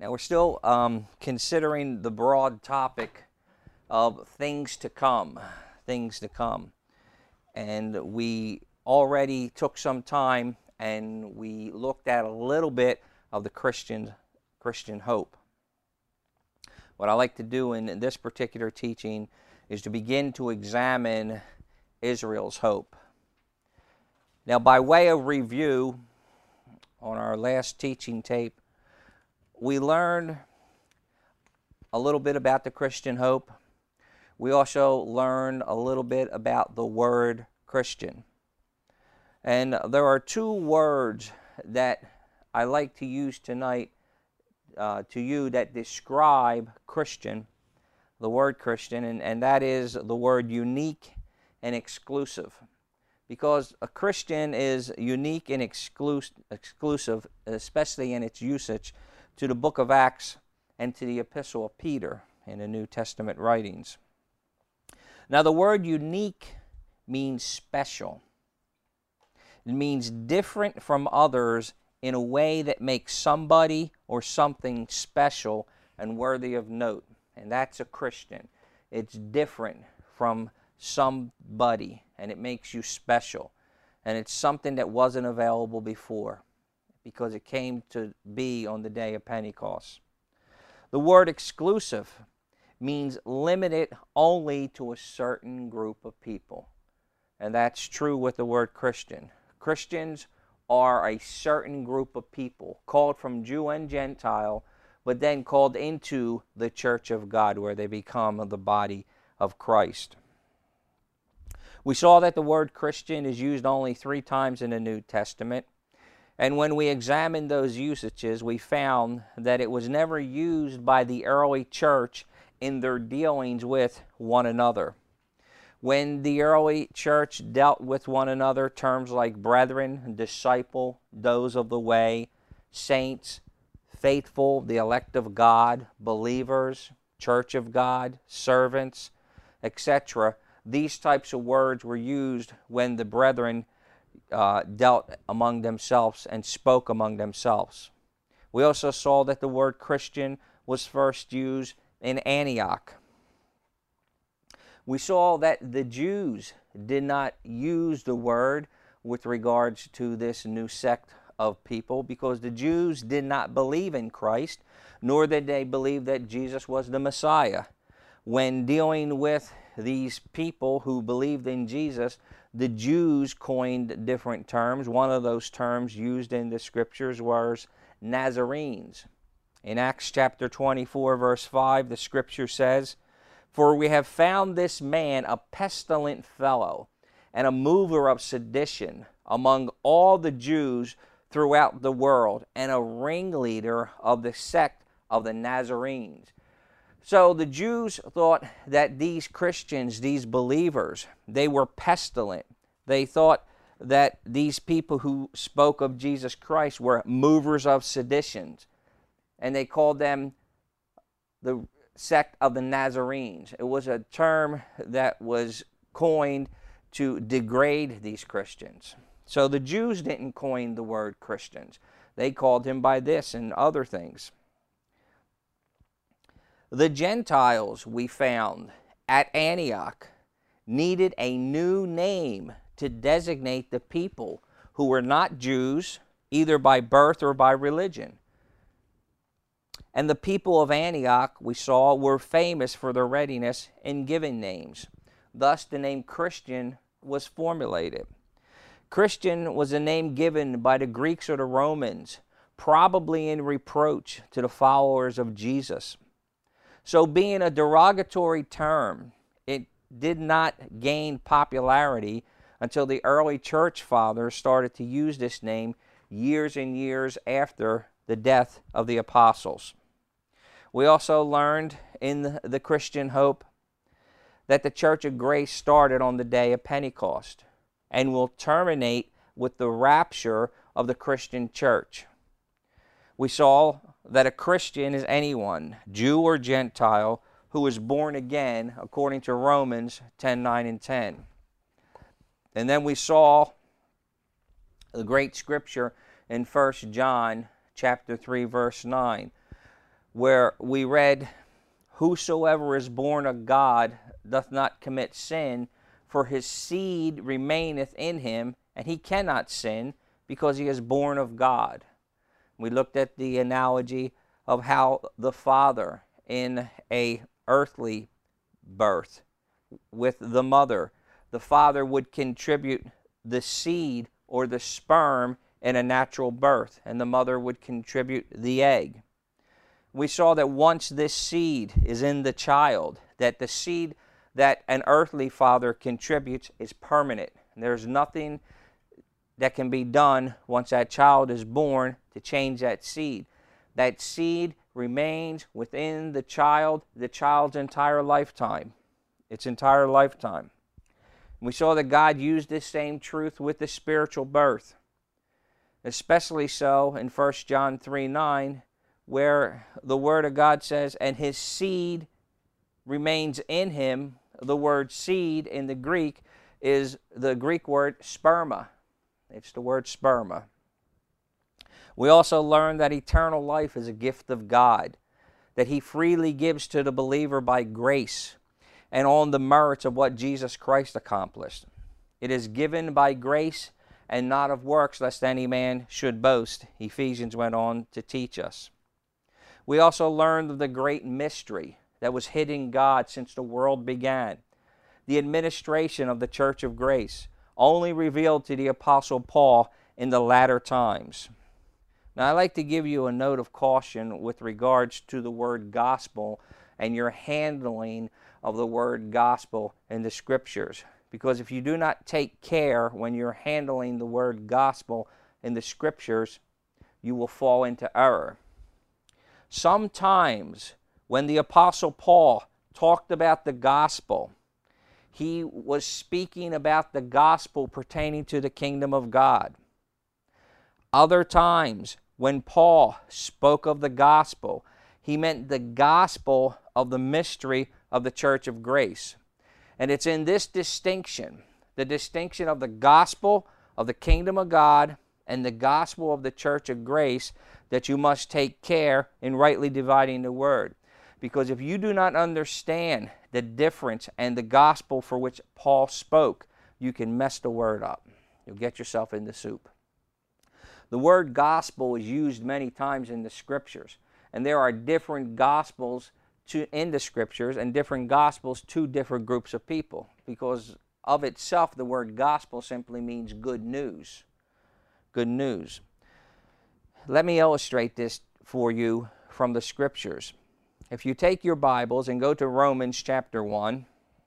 Now we're still considering the broad topic of things to come, things to come. And we already took some time and we looked at a little bit of the Christian hope. What I like to do in this particular teaching is to begin to examine Israel's hope. Now, by way of review, on our last teaching tape, we learned a little bit about the Christian hope. We also learned a little bit about the word Christian. And there are two words that I like to use tonight to you that describe Christian, the word Christian, and that is the word unique and exclusive. Because a Christian is unique and exclusive, especially in its usage, to the book of Acts and to the epistle of Peter in the New Testament writings. Now, the word unique means special. It means different from others in a way that makes somebody or something special and worthy of note. And that's a Christian. It's different from somebody, and it makes you special. And it's something that wasn't available before because it came to be on the day of Pentecost. The word exclusive means limited only to a certain group of people. And that's true with the word Christian. Christians are a certain group of people called from Jew and Gentile, but then called into the church of God where they become the body of Christ. We saw that the word Christian is used only 3 times in the New Testament. And when we examined those usages, we found that it was never used by the early church in their dealings with one another. When the early church dealt with one another, terms like brethren, disciple, those of the way, saints, faithful, the elect of God, believers, church of God, servants, etc., these types of words were used when the brethren dealt among themselves and spoke among themselves. We also saw that the word Christian was first used in Antioch. We saw that the Jews did not use the word with regards to this new sect of people because the Jews did not believe in Christ, nor did they believe that Jesus was the Messiah. When dealing with these people who believed in Jesus, the Jews coined different terms. One of those terms used in the scriptures was Nazarenes. In Acts chapter 24, verse 5, the scripture says, "For we have found this man a pestilent fellow, and a mover of sedition among all the Jews throughout the world, and a ringleader of the sect of the Nazarenes." So the Jews thought that these Christians, these believers, they were pestilent. They thought that these people who spoke of Jesus Christ were movers of seditions. And they called them the sect of the Nazarenes. It was a term that was coined to degrade these Christians. So the Jews didn't coin the word Christians. They called him by this and other things. The Gentiles, we found at Antioch, needed a new name to designate the people who were not Jews, either by birth or by religion. And the people of Antioch, we saw, were famous for their readiness in giving names. Thus, the name Christian was formulated. Christian was a name given by the Greeks or the Romans, probably in reproach to the followers of Jesus. So being a derogatory term, it did not gain popularity until the early church fathers started to use this name years and years after the death of the apostles. We also learned in the Christian hope that the Church of Grace started on the day of Pentecost and will terminate with the rapture of the Christian church. We saw that a Christian is anyone, Jew or Gentile, who is born again, according to Romans 10:9 and 10. And then we saw the great scripture in 1 John chapter 3, verse 9. where we read, "Whosoever is born of God doth not commit sin, for his seed remaineth in him, and he cannot sin, because he is born of God." We looked at the analogy of how the father in a earthly birth with the mother, the father would contribute the seed or the sperm in a natural birth, and the mother would contribute the egg. We saw that once this seed is in the child, that the seed that an earthly father contributes is permanent. And there's nothing that can be done once that child is born to change that seed. That seed remains within the child's entire lifetime. Its entire lifetime. We saw that God used this same truth with the spiritual birth, especially so in 1 John 3:9, where the Word of God says, "And his seed remains in him." The word seed in the Greek is the Greek word sperma. It's the word sperma. We also learned that eternal life is a gift of God, that he freely gives to the believer by grace and on the merits of what Jesus Christ accomplished. It is given by grace and not of works, lest any man should boast, Ephesians went on to teach us. We also learned of the great mystery that was hidden in God since the world began, the administration of the Church of Grace, only revealed to the Apostle Paul in the latter times. Now, I'd like to give you a note of caution with regards to the word gospel and your handling of the word gospel in the Scriptures. Because if you do not take care when you're handling the word gospel in the Scriptures, you will fall into error. Sometimes when the Apostle Paul talked about the gospel, he was speaking about the gospel pertaining to the kingdom of God. Other times, when Paul spoke of the gospel, he meant the gospel of the mystery of the Church of Grace. And it's in this distinction, the distinction of the gospel of the kingdom of God and the gospel of the Church of Grace, that you must take care in rightly dividing the word. Because if you do not understand the difference and the gospel for which Paul spoke, you can mess the word up. You'll get yourself in the soup. The word gospel is used many times in the Scriptures, and there are different gospels in the Scriptures and different gospels to different groups of people, because of itself the word gospel simply means good news. Good news. Let me illustrate this for you from the Scriptures. If you take your Bibles and go to Romans chapter 1,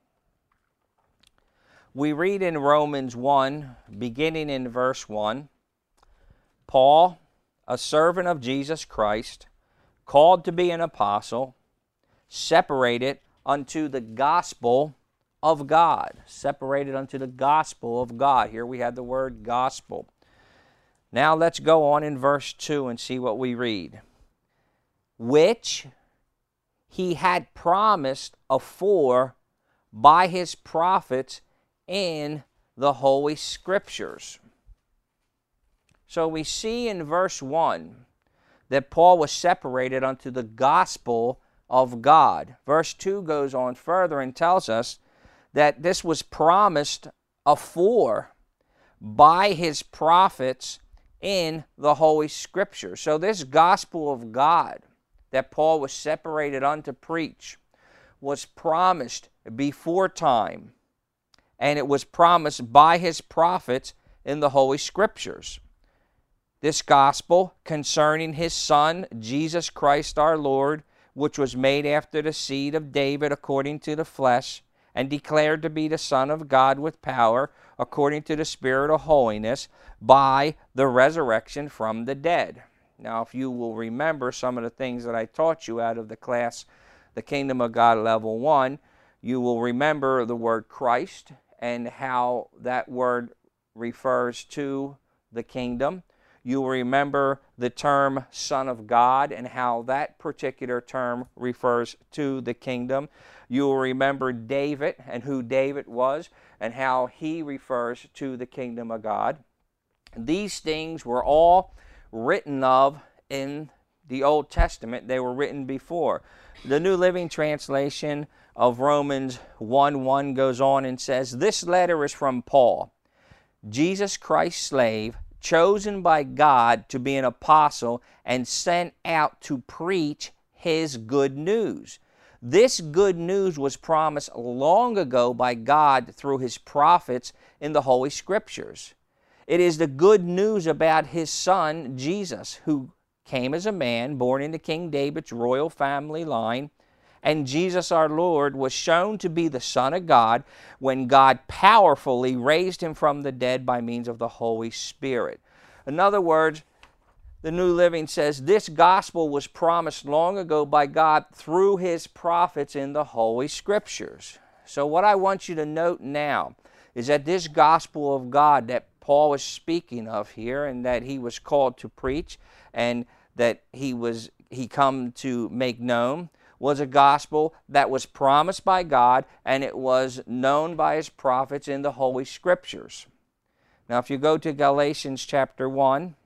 we read in Romans 1, beginning in verse 1, "Paul, a servant of Jesus Christ, called to be an apostle, separated unto the gospel of God." Separated unto the gospel of God. Here we have the word gospel. Now let's go on in verse 2 and see what we read. "Which he had promised afore by his prophets in the Holy Scriptures." So we see in verse 1 that Paul was separated unto the gospel of God. Verse 2 goes on further and tells us that this was promised afore by his prophets in the Holy Scripture. So this gospel of God that Paul was separated unto preach was promised before time, and it was promised by his prophets in the Holy Scriptures. This gospel concerning his Son, Jesus Christ our Lord, which was made after the seed of David according to the flesh, and declared to be the Son of God with power, according to the Spirit of holiness, by the resurrection from the dead. Now, if you will remember some of the things that I taught you out of the class, the Kingdom of God Level 1, you will remember the word Christ and how that word refers to the kingdom. You will remember the term Son of God and how that particular term refers to the kingdom. You will remember David and who David was and how he refers to the kingdom of God. These things were all written of in the Old Testament. They were written before. The New Living Translation of Romans 1:1 goes on and says, "This letter is from Paul, Jesus Christ's slave, chosen by God to be an apostle and sent out to preach his good news." This good news was promised long ago by God through his prophets in the Holy Scriptures. It is the good news about his son, Jesus, who came as a man, born into King David's royal family line. And Jesus our Lord was shown to be the Son of God when God powerfully raised him from the dead by means of the Holy Spirit. In other words, the New Living says this gospel was promised long ago by God through his prophets in the Holy Scriptures. So what I want you to note now is that this gospel of God that Paul was speaking of here, and that he was called to preach, and that he come to make known, was a gospel that was promised by God, and it was known by his prophets in the Holy Scriptures. Now if you go to Galatians chapter 1,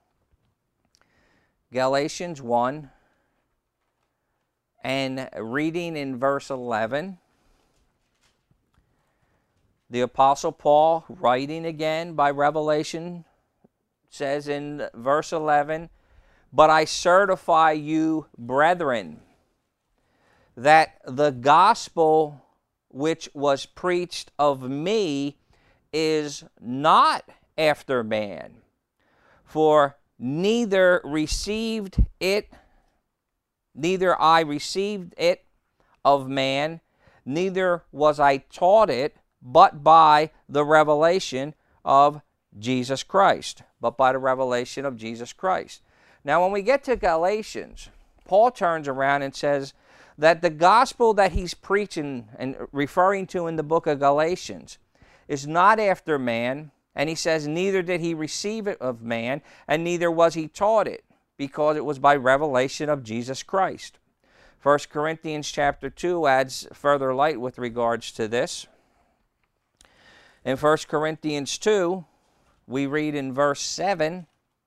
Galatians 1, and reading in verse 11, the Apostle Paul, writing again by revelation, says in verse 11, "But I certify you, brethren, that the gospel which was preached of me is not after man. For neither I received it of man, neither was I taught it, but by the revelation of Jesus Christ." But by the revelation of Jesus Christ. Now when we get to Galatians, Paul turns around and says that the gospel that he's preaching and referring to in the book of Galatians is not after man, and he says neither did he receive it of man, and neither was he taught it, because it was by revelation of Jesus Christ. 1 Corinthians chapter 2 adds further light with regards to this. In 1 Corinthians 2, we read in verse 7,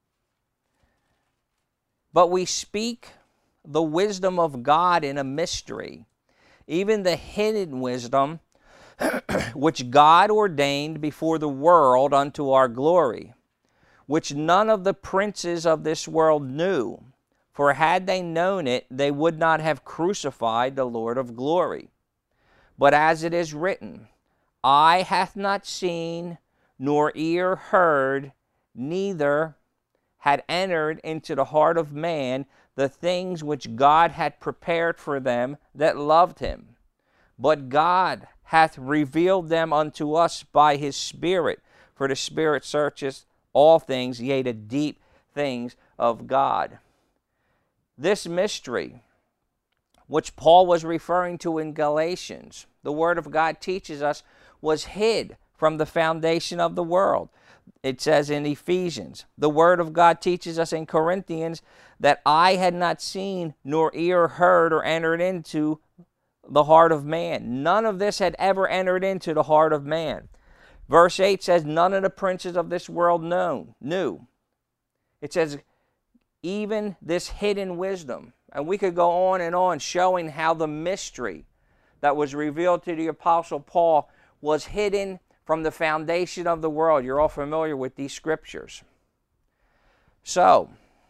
"But we speak the wisdom of God in a mystery, even the hidden wisdom which God ordained before the world unto our glory, which none of the princes of this world knew. For had they known it, they would not have crucified the Lord of glory. But as it is written, Eye hath not seen, nor ear heard, neither had entered into the heart of man the things which God had prepared for them that loved him. But God hath revealed them unto us by his Spirit. For the Spirit searcheth all things, yea, the deep things of God." This mystery, which Paul was referring to in Galatians, the Word of God teaches us, was hid from the foundation of the world. It says in Ephesians, the Word of God teaches us in Corinthians that eye had not seen, nor ear heard, or entered into the heart of man. None of this had ever entered into the heart of man. Verse 8 says, none of the princes of this world knew. It says, even this hidden wisdom. And we could go on and on showing how the mystery that was revealed to the Apostle Paul was hidden from the foundation of the world. You're all familiar with these scriptures. So,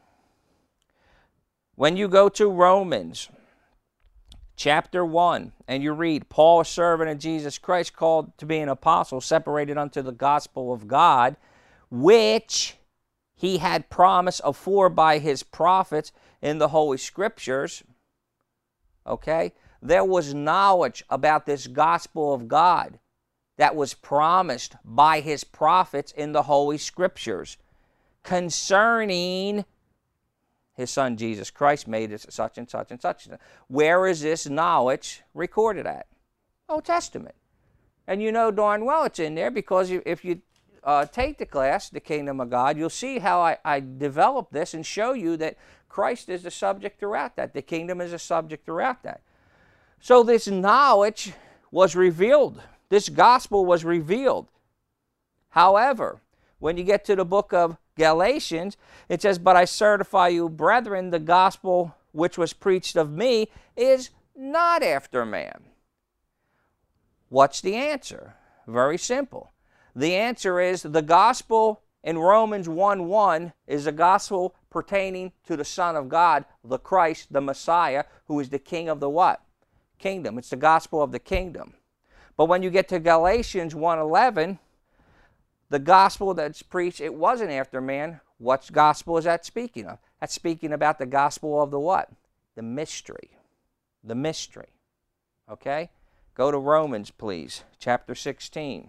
when you go to Romans chapter 1 and you read, Paul, a servant of Jesus Christ, called to be an apostle, separated unto the gospel of God, which he had promised afore by his prophets in the Holy Scriptures. Okay? There was knowledge about this gospel of God that was promised by his prophets in the Holy Scriptures concerning his son Jesus Christ made it such and such and such. Where is this knowledge recorded at? Old Testament. And you know darn well it's in there, because if you take the class, The Kingdom of God, you'll see how I develop this and show you that Christ is the subject throughout that. The kingdom is a subject throughout that. So this knowledge was revealed. This gospel was revealed. However, When you get to the book of Galatians, it says, "But I certify you, brethren, the gospel which was preached of me is not after man." What's the answer? Very simple. The answer is the gospel in Romans 1:1 is a gospel pertaining to the Son of God, the Christ, the Messiah, who is the King of the what? Kingdom. It's the gospel of the kingdom. But when you get to Galatians 1:11, the gospel that's preached, it wasn't after man. What gospel is that speaking of? That's speaking about the gospel of the what? The mystery. The mystery. Okay? Go to Romans, please, chapter 16.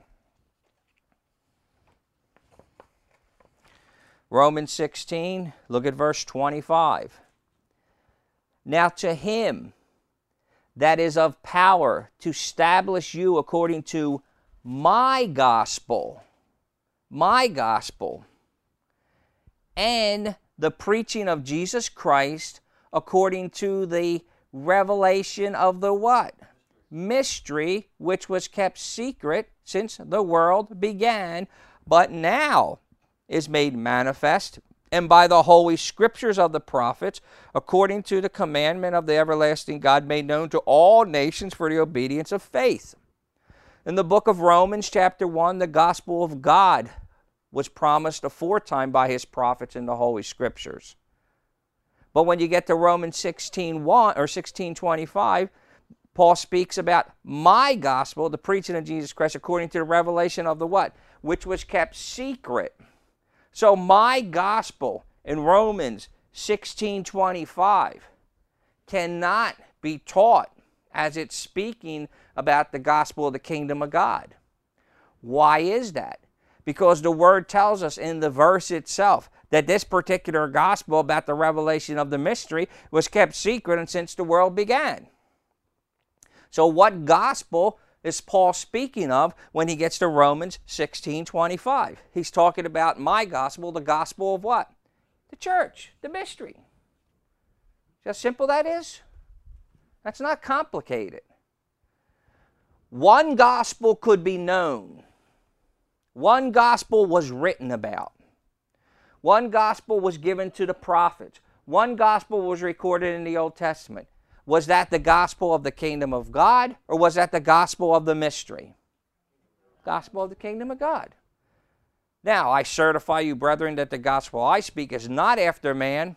Romans 16, look at verse 25. "Now to him that is of power to establish you according to my gospel, and the preaching of Jesus Christ according to the revelation of the what? Mystery, which was kept secret since the world began, but now is made manifest, and by the holy scriptures of the prophets, according to the commandment of the everlasting God, made known to all nations for the obedience of faith." In the book of Romans, chapter 1, the gospel of God was promised aforetime by his prophets in the holy scriptures. But when you get to Romans 16:1 or 16:25, Paul speaks about my gospel, the preaching of Jesus Christ, according to the revelation of the what? Which was kept secret. So my gospel in Romans 16:25 cannot be taught as it's speaking about the gospel of the kingdom of God. Why is that? Because the word tells us in the verse itself that this particular gospel about the revelation of the mystery was kept secret and since the world began. So what gospel is Paul speaking of when he gets to Romans 16:25? He's talking about my gospel, the gospel of what? The church, the mystery. See how simple that is? That's not complicated. One gospel could be known. One gospel was written about. One gospel was given to the prophets. One gospel was recorded in the Old Testament. Was that the gospel of the kingdom of God, or was that the gospel of the mystery? Gospel of the kingdom of God. Now, I certify you, brethren, that the gospel I speak is not after man.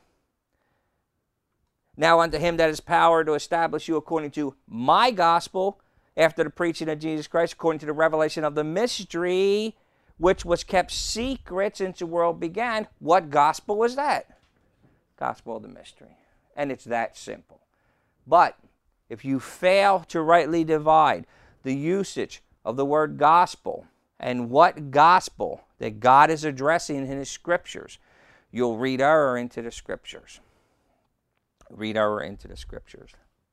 Now unto him that is power to establish you according to my gospel, after the preaching of Jesus Christ, according to the revelation of the mystery, which was kept secret since the world began. What gospel was that? Gospel of the mystery. And it's that simple. But if you fail to rightly divide the usage of the word gospel and what gospel that God is addressing in his scriptures, you'll read error into the scriptures. Read error into the scriptures.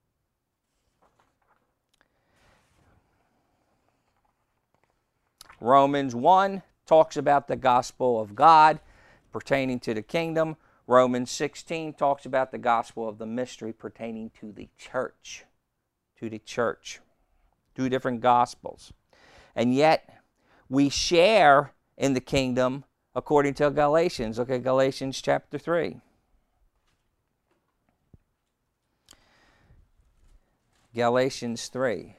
Romans 1 talks about the gospel of God pertaining to the kingdom. Romans 16 talks about the gospel of the mystery pertaining to the church. To the church. Two different gospels. And yet, we share in the kingdom according to Galatians. Look at Galatians chapter 3. Galatians 3.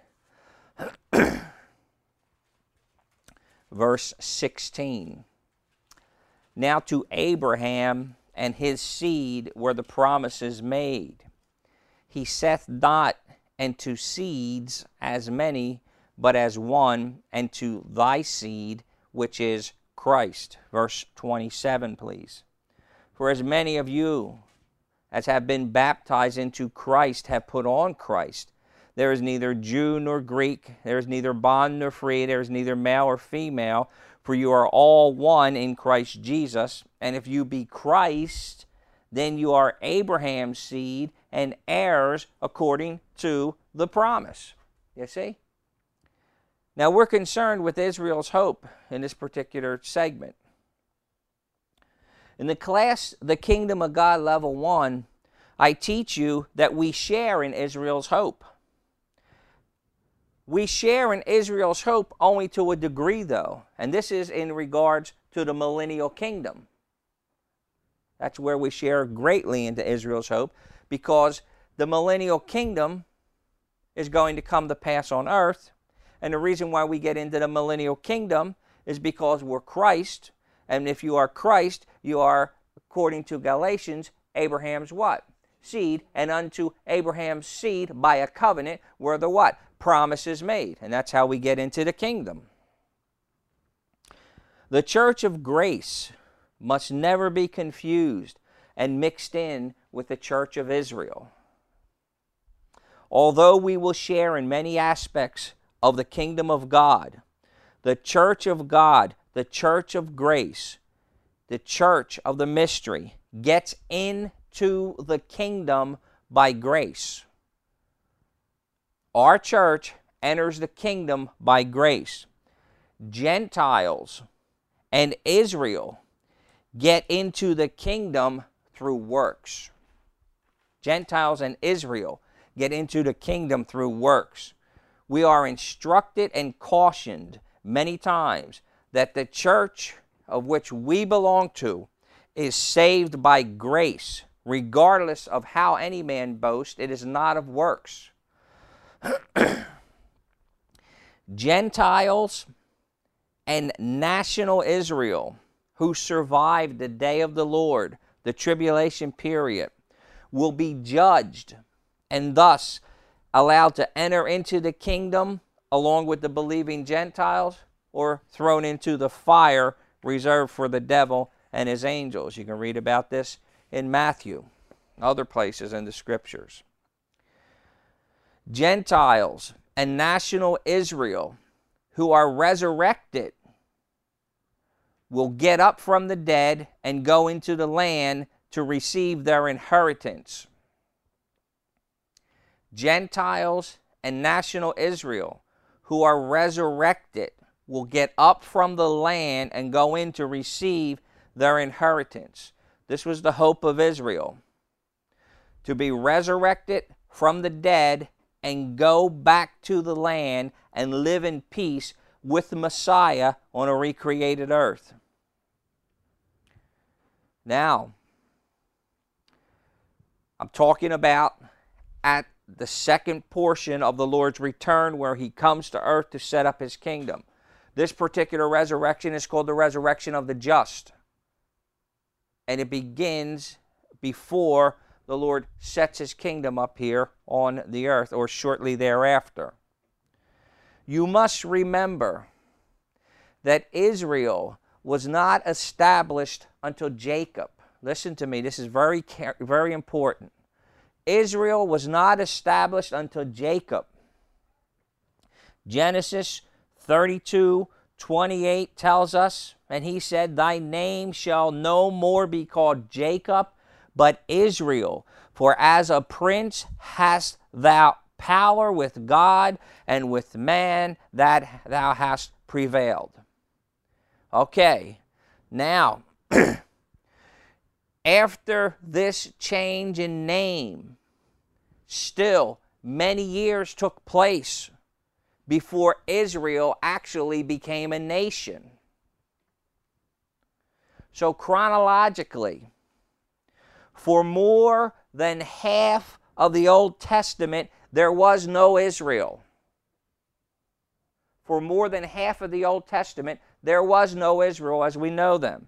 Verse 16. Now to Abraham and his seed were the promises made. He saith not unto seeds as many, but as one, and to thy seed, which is Christ. Verse 27, please. For as many of you as have been baptized into Christ have put on Christ. There is neither Jew nor Greek, there is neither bond nor free, there is neither male or female, for you are all one in Christ Jesus. And if you be Christ, then you are Abraham's seed and heirs according to the promise. You see? Now we're concerned with Israel's hope in this particular segment. In the class, The Kingdom of God Level 1, I teach you that we share in Israel's hope. We share in Israel's hope only to a degree, though, and this is in regards to the millennial kingdom. That's where we share greatly into Israel's hope, because the millennial kingdom is going to come to pass on earth, and the reason why we get into the millennial kingdom is because we're Christ, and if you are Christ, you are, according to Galatians, Abraham's what? Seed, and unto Abraham's seed by a covenant were the what? Promises made, and that's how we get into the kingdom. The church of grace must never be confused and mixed in with the church of Israel. Although we will share in many aspects of the kingdom of God, the church of God, the church of grace, the church of the mystery, gets into the kingdom by grace. Our church enters the kingdom by grace. Gentiles and Israel get into the kingdom through works. Gentiles and Israel get into the kingdom through works. We are instructed and cautioned many times that the church of which we belong to is saved by grace, regardless of how any man boast. It is not of works. Gentiles and national Israel who survived the day of the Lord, the tribulation period, will be judged and thus allowed to enter into the kingdom along with the believing Gentiles, or thrown into the fire reserved for the devil and his angels. You can read about this in Matthew, other places in the scriptures. Gentiles and national Israel who are resurrected will get up from the dead and go into the land to receive their inheritance. Gentiles and national Israel who are resurrected will get up from the land and go in to receive their inheritance. This was the hope of Israel, to be resurrected from the dead and go back to the land and live in peace with the Messiah on a recreated earth. Now, I'm talking about at the second portion of the Lord's return, where he comes to earth to set up his kingdom. This particular resurrection is called the resurrection of the just, and it begins before the Lord sets his kingdom up here on the earth, or shortly thereafter. You must remember that Israel was not established until Jacob. Listen to me, this is very, very important. Israel was not established until Jacob. Genesis 32:28 tells us, and he said, "Thy name shall no more be called Jacob, but Israel. For as a prince hast thou power with God and with man, that thou hast prevailed." Okay, now, after this change in name, still many years took place before Israel actually became a nation. So chronologically, for more than half of the Old Testament, there was no Israel. For more than half of the Old Testament, there was no Israel as we know them.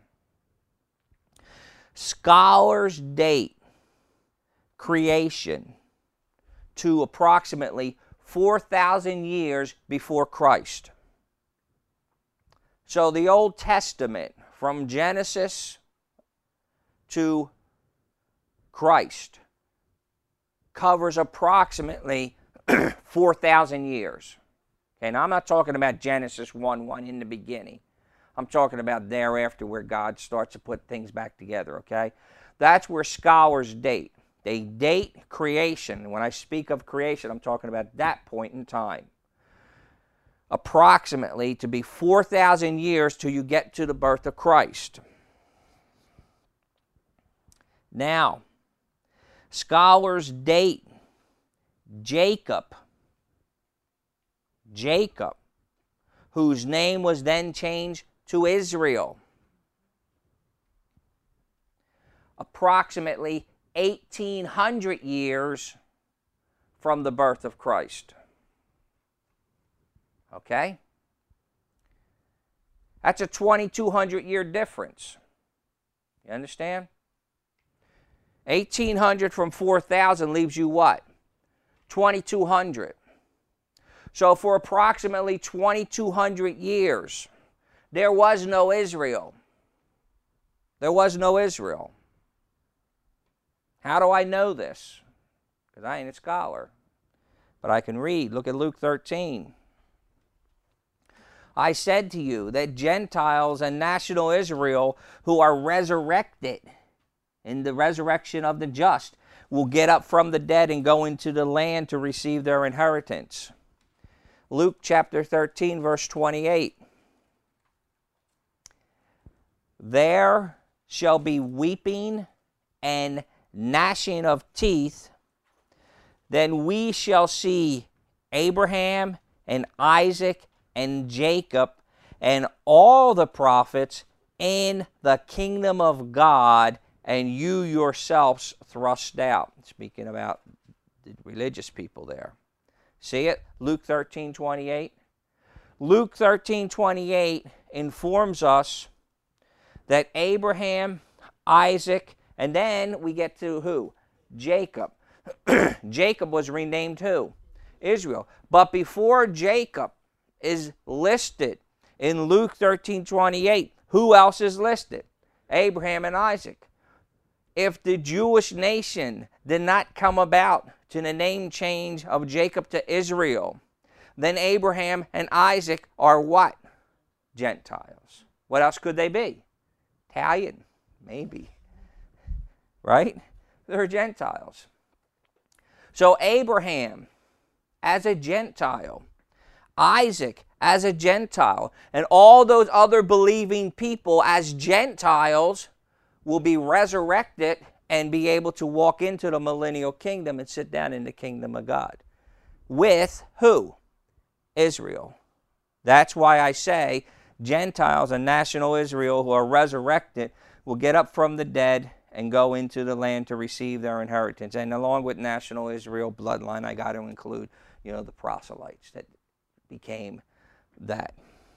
Scholars date creation to approximately 4,000 years before Christ. So the Old Testament, from Genesis to Christ, covers approximately 4,000 years. Okay, now I'm not talking about Genesis 1:1 in the beginning. I'm talking about thereafter, where God starts to put things back together, okay? That's where scholars date. They date creation. When I speak of creation, I'm talking about that point in time. Approximately to be 4,000 years till you get to the birth of Christ. Now, scholars date Jacob Jacob, whose name was then changed to Israel. Approximately 1,800 years from the birth of Christ. Okay? That's a 2,200-year difference. You understand? 1,800 from 4,000 leaves you what? 2,200. So for approximately 2,200 years, there was no Israel. There was no Israel. How do I know this? Because I ain't a scholar. But I can read. Look at Luke 13. I said to you that Gentiles and national Israel who are resurrected in the resurrection of the just will get up from the dead and go into the land to receive their inheritance. Luke chapter 13, verse 28. There shall be weeping and gnashing of teeth. Then we shall see Abraham and Isaac and Jacob and all the prophets in the kingdom of God, and you yourselves thrust out. Speaking about the religious people there. See it? Luke 13:28. Luke 13:28 informs us that Abraham, Isaac, and then we get to who? Jacob. Jacob was renamed who? Israel. But before Jacob is listed in Luke 13:28, who else is listed? Abraham and Isaac. If the Jewish nation did not come about to the name change of Jacob to Israel, then Abraham and Isaac are what? Gentiles. What else could they be? Italian, maybe. Right? They're Gentiles. So Abraham as a Gentile, Isaac as a Gentile, and all those other believing people as Gentiles will be resurrected and be able to walk into the millennial kingdom and sit down in the kingdom of God. With who? Israel. That's why I say Gentiles and national Israel who are resurrected will get up from the dead and go into the land to receive their inheritance. And along with national Israel bloodline, I got to include, the proselytes that became that.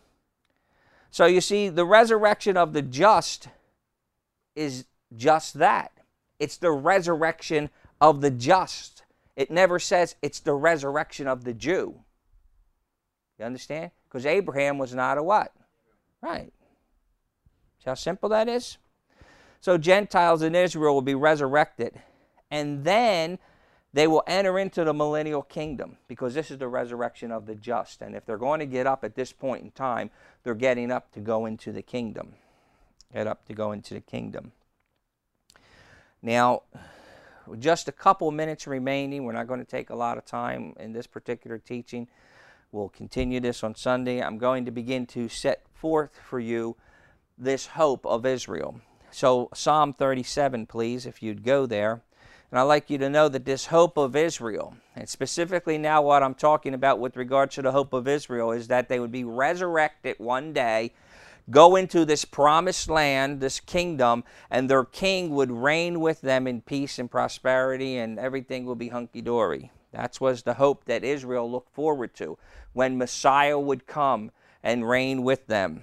So you see, the resurrection of the just is just that. It's the resurrection of the just. It never says it's the resurrection of the Jew. You understand? Because Abraham was not a what? Right. See how simple that is? So Gentiles in Israel will be resurrected, and then they will enter into the millennial kingdom, because this is the resurrection of the just. And if they're going to get up at this point in time, they're getting up to go into the kingdom. Get up to go into the kingdom. Now, with just a couple minutes remaining, we're not going to take a lot of time in this particular teaching. We'll continue this on Sunday. I'm going to begin to set forth for you this hope of Israel. So Psalm 37, please, if you'd go there. And I'd like you to know that this hope of Israel, and specifically now what I'm talking about with regards to the hope of Israel, is that they would be resurrected one day, go into this promised land, this kingdom, and their king would reign with them in peace and prosperity, and everything will be hunky-dory. That was the hope that Israel looked forward to, when Messiah would come and reign with them.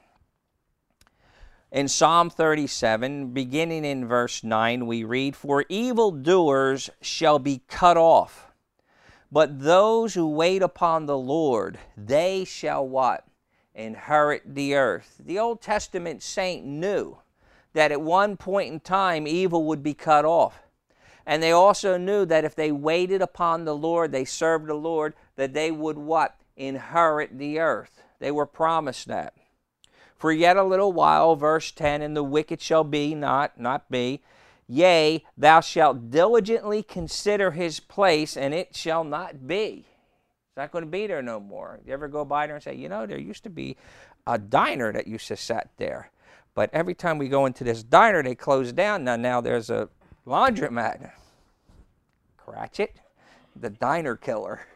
In Psalm 37, beginning in verse 9, we read, "For evildoers shall be cut off, but those who wait upon the Lord, they shall" what? "Inherit the earth." The Old Testament saint knew that at one point in time evil would be cut off. And they also knew that if they waited upon the Lord, they served the Lord, that they would what? Inherit the earth. They were promised that. "For yet a little while," verse 10, "and the wicked shall be, not be. Yea, thou shalt diligently consider his place, and it shall not be." It's not going to be there no more. You ever go by there and say, there used to be a diner that used to sit there. But every time we go into this diner, they close down. Now there's a laundromat. Cratchit, the diner killer.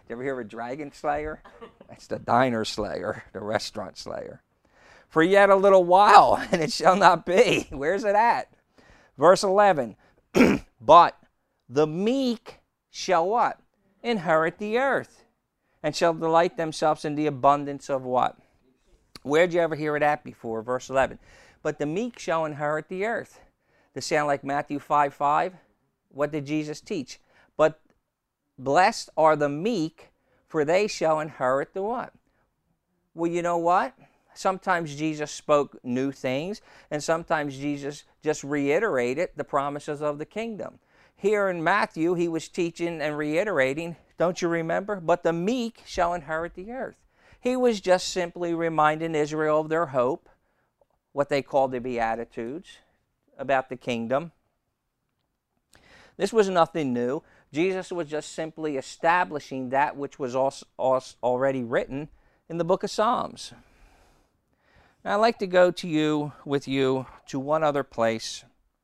You ever hear of a dragon slayer? That's the diner slayer, the restaurant slayer. For yet a little while, and it shall not be. Where's it at? Verse 11. But the meek shall what? Inherit the earth, and shall delight themselves in the abundance of what? Where'd you ever hear of that before? Verse 11. But the meek shall inherit the earth. Does it sound like Matthew 5:5? What did Jesus teach? But blessed are the meek, for they shall inherit the what? Well, you know what? Sometimes Jesus spoke new things, and sometimes Jesus just reiterated the promises of the kingdom. Here in Matthew, he was teaching and reiterating, don't you remember? But the meek shall inherit the earth. He was just simply reminding Israel of their hope, what they called the Beatitudes, about the kingdom. This was nothing new. Jesus was just simply establishing that which was already written in the book of Psalms. Now, I'd like to go with you to one other place,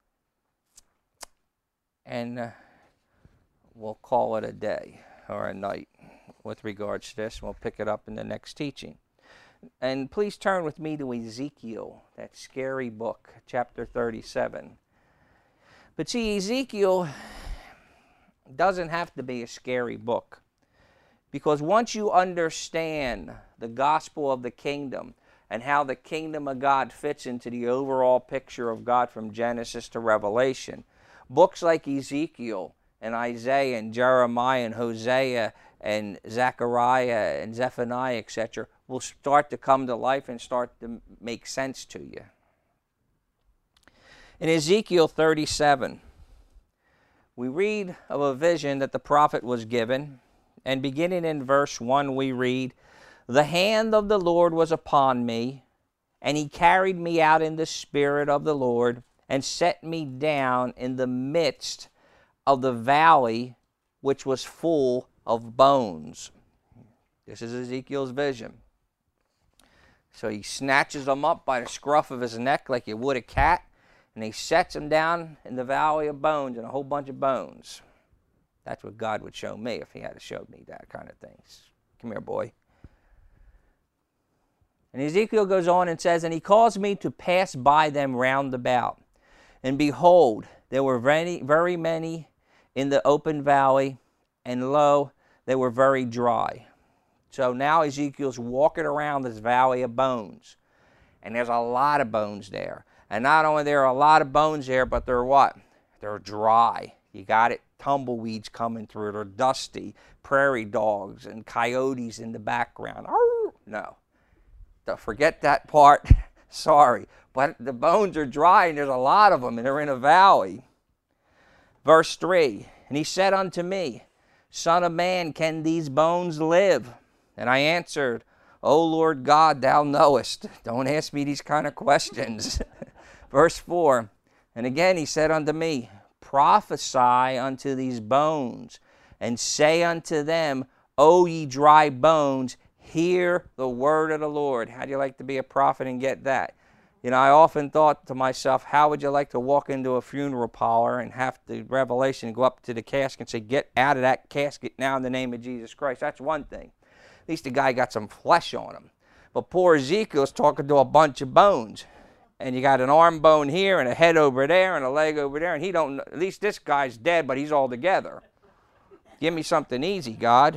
and we'll call it a day or a night with regards to this. We'll pick it up in the next teaching. And please turn with me to Ezekiel, that scary book, chapter 37. But see, Ezekiel doesn't have to be a scary book, because once you understand the gospel of the kingdom and how the kingdom of God fits into the overall picture of God from Genesis to Revelation, books like Ezekiel and Isaiah and Jeremiah and Hosea and Zechariah and Zephaniah, etc., will start to come to life and start to make sense to you. In Ezekiel 37, we read of a vision that the prophet was given, and beginning in verse 1 we read, "The hand of the Lord was upon me, and he carried me out in the spirit of the Lord, and set me down in the midst of the valley which was full of bones." This is Ezekiel's vision. So he snatches them up by the scruff of his neck like you would a cat, and he sets them down in the valley of bones, and a whole bunch of bones. That's what God would show me if he had to show me that kind of things. Come here, boy. And Ezekiel goes on and says, "And he caused me to pass by them round about. And behold, there were very many in the open valley, and lo, they were very dry." So now Ezekiel's walking around this valley of bones. And there's a lot of bones there. And not only there are a lot of bones there, but they're what? They're dry. You got it? Tumbleweeds coming through. They're dusty. Prairie dogs and coyotes in the background. Oh, no. Forget that part. Sorry. But the bones are dry, and there's a lot of them, and they're in a valley. Verse 3, "And he said unto me, Son of man, can these bones live? And I answered, O Lord God, thou knowest." Don't ask me these kind of questions. Verse 4, "And again he said unto me, Prophesy unto these bones, and say unto them, O ye dry bones, hear the word of the Lord." How'd you like to be a prophet and get that? You know, I often thought to myself, how would you like to walk into a funeral parlor and have the revelation go up to the casket and say, "Get out of that casket now in the name of Jesus Christ"? That's one thing. At least the guy got some flesh on him. But poor Ezekiel's talking to a bunch of bones. And you got an arm bone here and a head over there and a leg over there. And he don't know, at least this guy's dead, but he's all together. Give me something easy, God.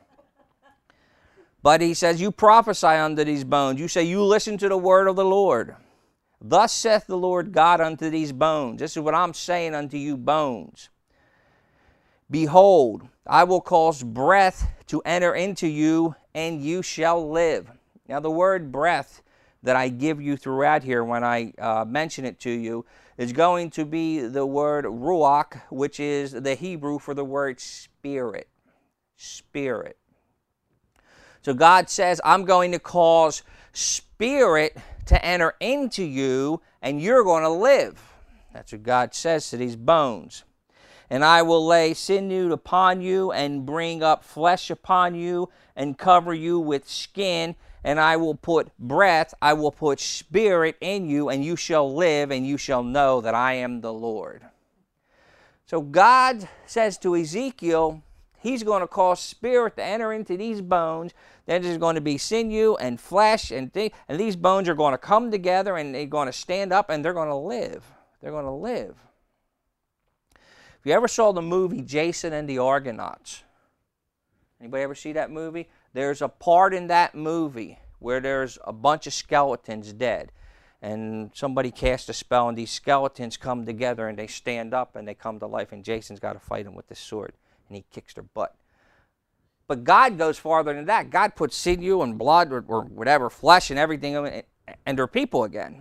But he says, "You prophesy unto these bones. You say, you listen to the word of the Lord. Thus saith the Lord God unto these bones." This is what I'm saying unto you, bones. "Behold, I will cause breath to enter into you, and you shall live." Now the word breath that I give you throughout here when I mention it to you is going to be the word ruach, which is the Hebrew for the word spirit. Spirit. So God says, I'm going to cause spirit to enter into you, and you're going to live. That's what God says to these bones. "And I will lay sinew upon you, and bring up flesh upon you, and cover you with skin, and I will put breath, I will put spirit in you, and you shall live, and you shall know that I am the Lord." So God says to Ezekiel, He's going to cause spirit to enter into these bones. Then there's going to be sinew and flesh, and these bones are going to come together, and they're going to stand up, and they're going to live. They're going to live. If you ever saw the movie Jason and the Argonauts, anybody ever see that movie? There's a part in that movie where there's a bunch of skeletons dead. And somebody casts a spell, and these skeletons come together, and they stand up, and they come to life. And Jason's got to fight them with this sword, and he kicks their butt. But God goes farther than that. God puts sinew and blood or whatever, flesh and everything, and they're people again.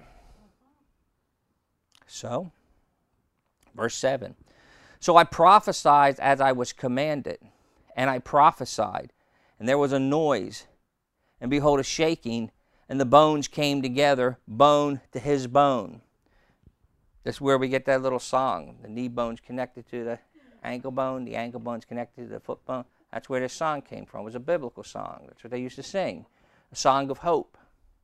So, verse 7. So I prophesied as I was commanded, and I prophesied, and there was a noise, and behold, a shaking, and the bones came together, bone to his bone. That's where we get that little song. The knee bone's connected to the ankle bone's connected to the foot bone. That's where this song came from. It was a biblical song. That's what they used to sing, a song of hope.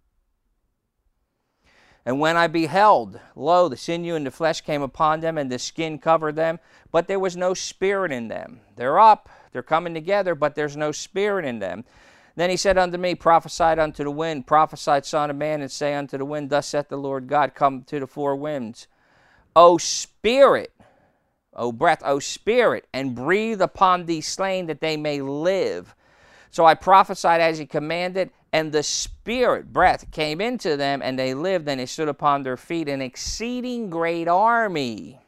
And when I beheld, lo, the sinew and the flesh came upon them, and the skin covered them, but there was no spirit in them. They're up, they're coming together, but there's no spirit in them. Then he said unto me, prophesy unto the wind, prophesy, son of man, and say unto the wind, thus saith the Lord God, come to the four winds. O spirit, O breath, O spirit, and breathe upon these slain that they may live. So I prophesied as he commanded, and the spirit, breath, came into them, and they lived, and they stood upon their feet, an exceeding great army.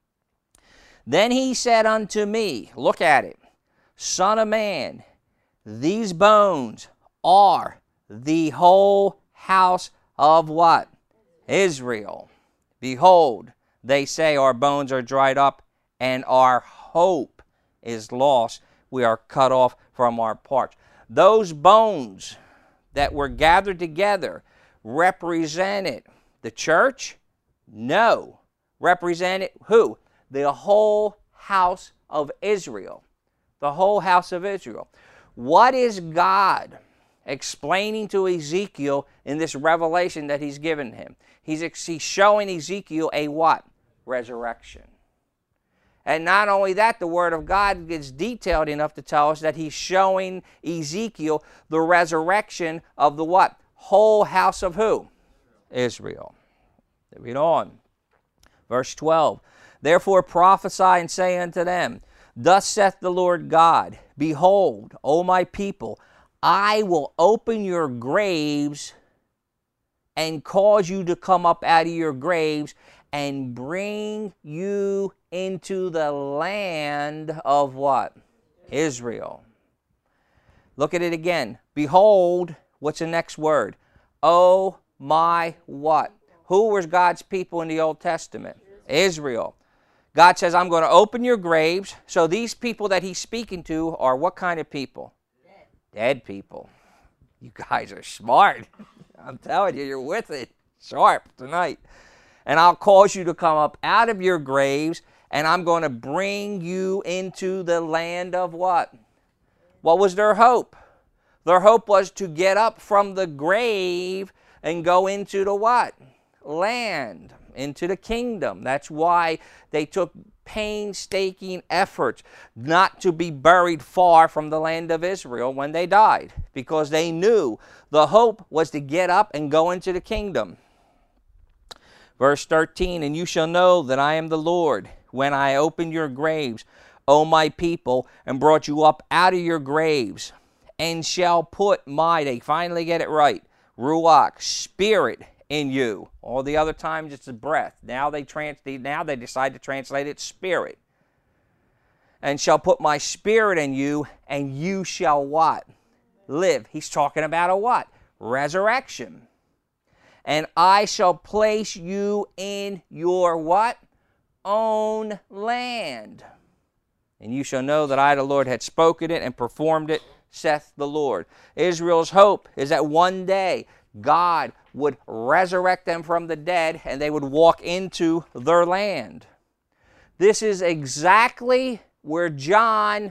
Then he said unto me, look at it, Son of man, these bones are the whole house of what? Israel. Behold, they say our bones are dried up, and our hope is lost. We are cut off from our parts. Those bones that were gathered together represented the church? No. Represented who? The whole house of Israel. The whole house of Israel. What is God explaining to Ezekiel in this revelation that he's given him? He's showing Ezekiel a what? Resurrection. And not only that, the Word of God is detailed enough to tell us that he's showing Ezekiel the resurrection of the what? Whole house of who? Israel. Read on. Verse 12. Therefore prophesy and say unto them, thus saith the Lord God, behold, O my people, I will open your graves and cause you to come up out of your graves and bring you into the land of what? Israel. Look at it again. Behold, what's the next word? Oh my what? Who was God's people in the Old Testament? Israel. God says, I'm going to open your graves. So these people that he's speaking to are what kind of people? Dead people. You guys are smart. I'm telling you, you're with it. Sharp tonight. And I'll cause you to come up out of your graves, and I'm going to bring you into the land of what? What was their hope? Their hope was to get up from the grave and go into the what? Land, into the kingdom. That's why they took painstaking efforts not to be buried far from the land of Israel when they died, because they knew the hope was to get up and go into the kingdom. Verse 13, and you shall know that I am the Lord, when I opened your graves, O my people, and brought you up out of your graves, and shall put my, they finally get it right, Ruach, spirit in you. All the other times it's the breath. Now they decide to translate it spirit. And shall put my spirit in you, and you shall what? Live. He's talking about a what? Resurrection. And I shall place you in your what? Own land. And you shall know that I, the Lord, had spoken it and performed it, saith the Lord. Israel's hope is that one day God would resurrect them from the dead and they would walk into their land. This is exactly where John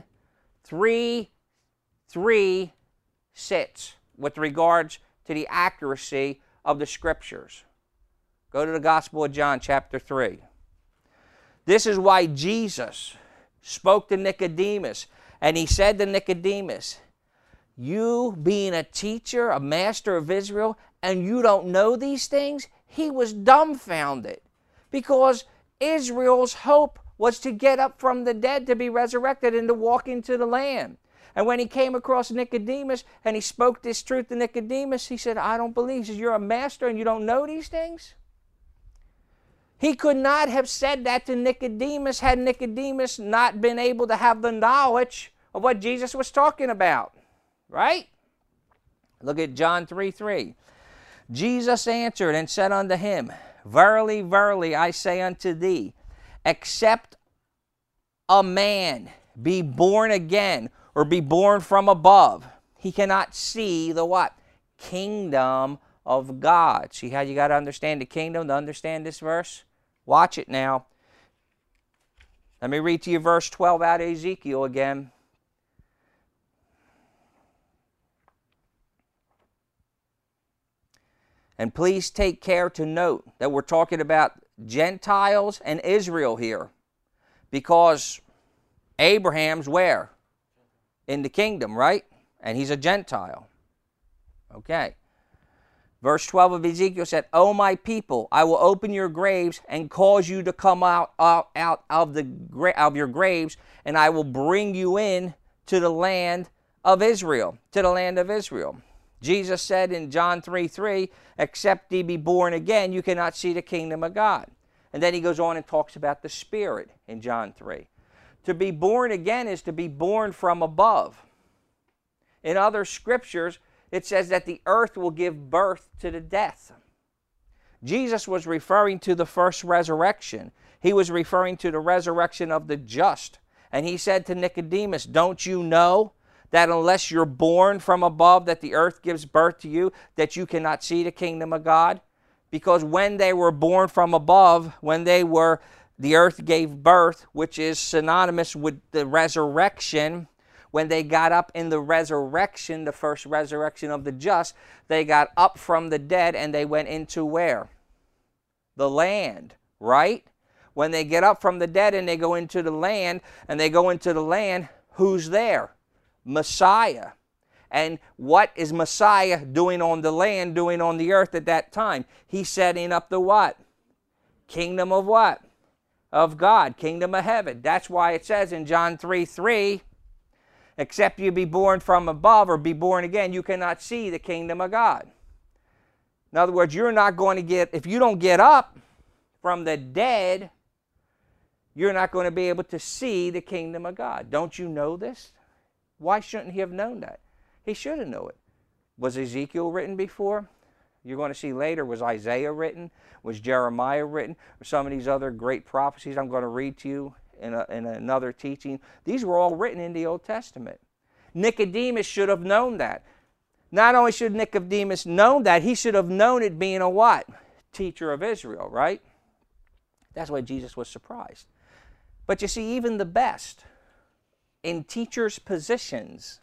3:3 sits with regards to the accuracy of the Scriptures. Go to the Gospel of John, chapter 3. This is why Jesus spoke to Nicodemus And he said to Nicodemus, you being a teacher, a master of Israel, and you don't know these things? He was dumbfounded because Israel's hope was to get up from the dead, to be resurrected, and to walk into the land. And when he came across Nicodemus and he spoke this truth to Nicodemus, he said, I don't believe. He says, you're a master and you don't know these things? He could not have said that to Nicodemus had Nicodemus not been able to have the knowledge of what Jesus was talking about. Right? Look at John 3:3. Jesus answered and said unto him, verily, verily, I say unto thee, except a man be born again, or be born from above, he cannot see the what? Kingdom of God. See how you got to understand the kingdom to understand this verse? Watch it now. Let me read to you verse 12 out of Ezekiel again. And please take care to note that we're talking about Gentiles and Israel here, because Abraham's where? In the kingdom, right? And he's a Gentile. Okay. Verse 12 of Ezekiel said, O my people, I will open your graves and cause you to come out of your graves, and I will bring you in to the land of Israel, to the land of Israel. Jesus said in John 3:3, except ye be born again, you cannot see the kingdom of God. And then he goes on and talks about the Spirit in John 3. To be born again is to be born from above. In other scriptures, it says that the earth will give birth to the death. Jesus was referring to the first resurrection. He was referring to the resurrection of the just. And he said to Nicodemus, don't you know that unless you're born from above, that the earth gives birth to you, that you cannot see the kingdom of God? Because when they were born from above, the earth gave birth, which is synonymous with the resurrection. When they got up in the resurrection, the first resurrection of the just, they got up from the dead and they went into where? The land, right? When they get up from the dead and they go into the land, who's there? Messiah. And what is Messiah doing on the land, doing on the earth at that time? He's setting up the what? Kingdom of what? Of God, kingdom of heaven. That's why it says in John 3:3, except you be born from above or be born again, you cannot see the kingdom of God. In other words, you're not going to get, if you don't get up from the dead, you're not going to be able to see the kingdom of God. Don't you know this? Why shouldn't he have known that? He should have known it. Was Ezekiel written before? You're going to see later, was Isaiah written? Was Jeremiah written? Or some of these other great prophecies I'm going to read to you in another teaching. These were all written in the Old Testament. Nicodemus should have known that. Not only should Nicodemus known that, he should have known it being a what? Teacher of Israel, right? That's why Jesus was surprised. But you see, even the best in teachers' positions,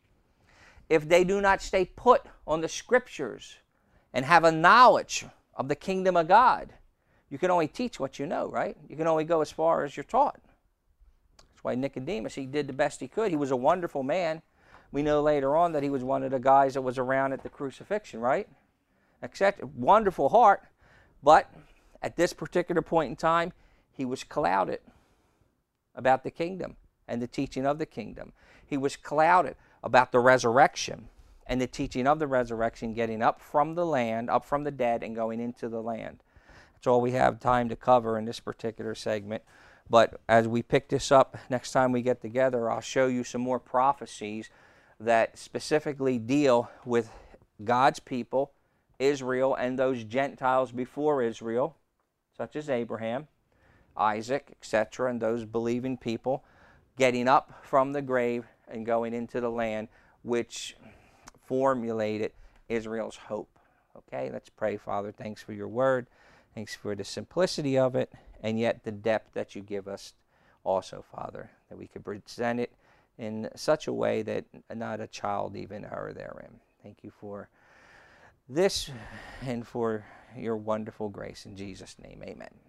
if they do not stay put on the scriptures and have a knowledge of the kingdom of God, you can only teach what you know, right? You can only go as far as you're taught. That's why Nicodemus, he did the best he could. He was a wonderful man. We know later on that he was one of the guys that was around at the crucifixion, right? Except wonderful heart, but at this particular point in time, he was clouded about the kingdom and the teaching of the kingdom. He was clouded about the resurrection and the teaching of the resurrection, getting up from the land, up from the dead, and going into the land. That's all we have time to cover in this particular segment. But as we pick this up next time we get together, I'll show you some more prophecies that specifically deal with God's people, Israel, and those Gentiles before Israel, such as Abraham, Isaac, etc., and those believing people, getting up from the grave and going into the land, which formulated Israel's hope. Okay, let's pray. Father, thanks for your word. Thanks for the simplicity of it, and yet the depth that you give us also, Father, that we could present it in such a way that not a child even err therein. Thank you for this and for your wonderful grace. In Jesus' name, amen.